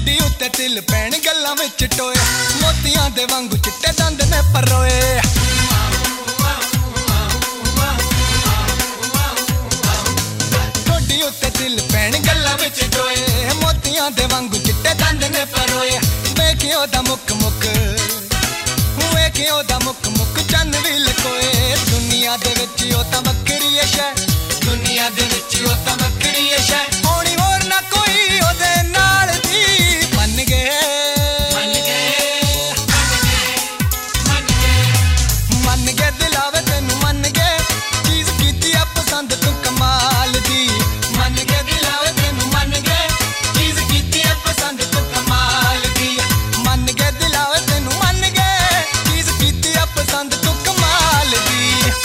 ठोडी उत्ते तिल पैण गल्लां विच टोए मोतियां दे वांगू चिट्टे दंद ने परोए ठोडी उत्ते तिल पैण गल्लां विच टोए मोतियां दे वांगू चिट्टे दंद ने परोए वेखियो दा मुक मुक वेखियो दा मुक मुक चंद भी लकोए दुनिया दे विच ओ तां वक्करी ऐ शै दुनिया दे विच ओ तां वक्करी ऐ शै होनी होर ना कोई ओदे नाल दी मन गए दिलावे तैनू मन गए चीज कीती आ पसंद तू कमाल दी मन गए दिलावे तैनू मन गए चीज कीती आ पसंद तू कमाल दी मन गए दिलावे तैनू मन गए चीज कीती आ पसंद तू कमाल दी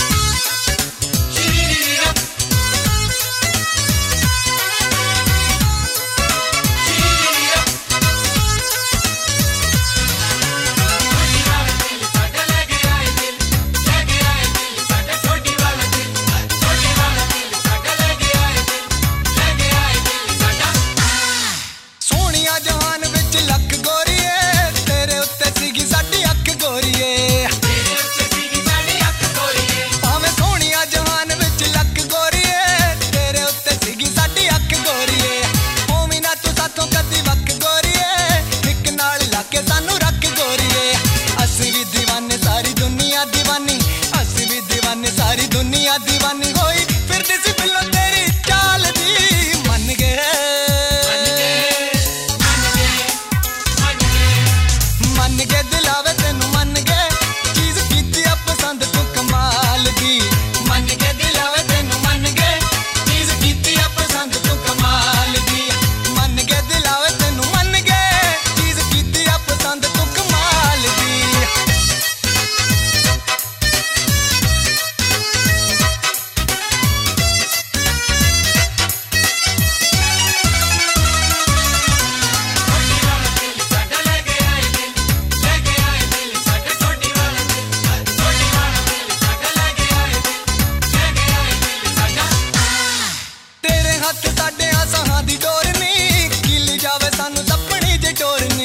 जहान विच लक गोरीए तेरे उत्ते सीगी साडी अख गोरीए भावें सोहणिया जहान विच लक गोरीए तेरे उत्ते सीगी साडी अख गोरीए होवी ना तू साथों कदी वक गोरीए इक नाल लाके सानू रख गोरीए असीं भी दीवाने सारी दुनिया दीवानी असीं भी दीवाने सारी दुनिया दीवानी होई फिरदी सी बिल्लो तेरी चाल दी मन गए मन गए दिलावे तैनू मन गए चीज कीती आ पसंद तू कमाल दी मन गए दिलावे तैनू मन गए चीज कीती आ पसंद तू कमाल दी मन गए दिलावे तैनू मन गए चीज कीती आ पसंद तू कमाल दी हथ साडे आसां दी डोर नी किली जावे सानू सपनी जे टोर नी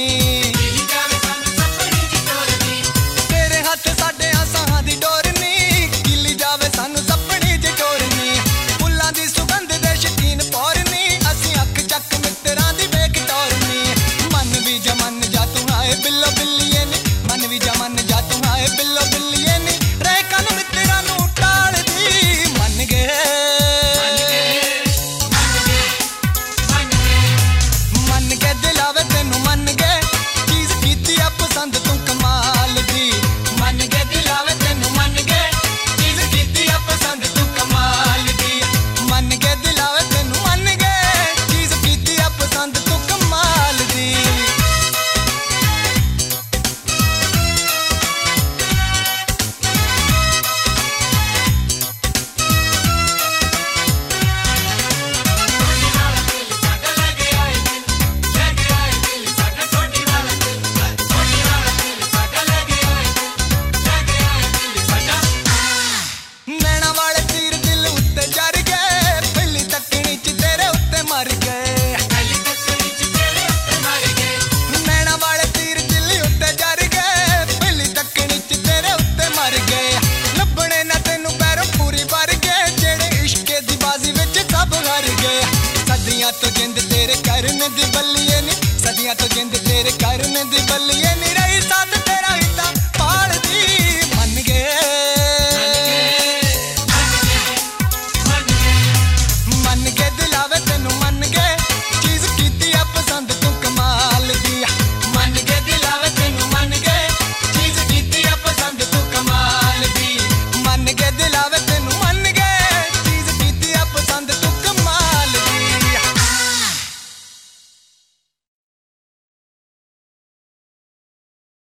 तेरे हथ साडे आसां दी डोर नी किली जावे सानू सपनी जे टोर नी फुल्लां दी सुगंध दे शकीन पौर नी असीं अख चक मित्तरां दी वेख टोर नी मन भी जमन जा तू आए बिल्लो बिल्लीए नी मन भी जमन जा तू आए बिल्लो बिल्लीए नी रह कन मित्तरां नू टाल दी मन गए मन गए दिलावे तैनू मन गए चीज कीती आ पसंद तू कमाल दी मन गए दिलावे तैनू मन गए चीज कीती आ पसंद तू कमाल दी मन गए दिलावे तैनू मन गए चीज कीती आ पसंद तू कमाल दी नैना वाले तीर दिल उत्ते जर गए पहली तकनी च तेरे उत्ते मर गए नैना वाले तीर दिल उत्ते जर गए पहली तकनी च तेरे उत्ते मर गए लभने ना तैनू पैरों पूरी भर गए जेड़े इश्के दी बाजी विच सब हार गए सदियां तो जिंद तेरे करने दी बल्लीए नी सदियां तो जिंद तेरे करने दी बल्लीए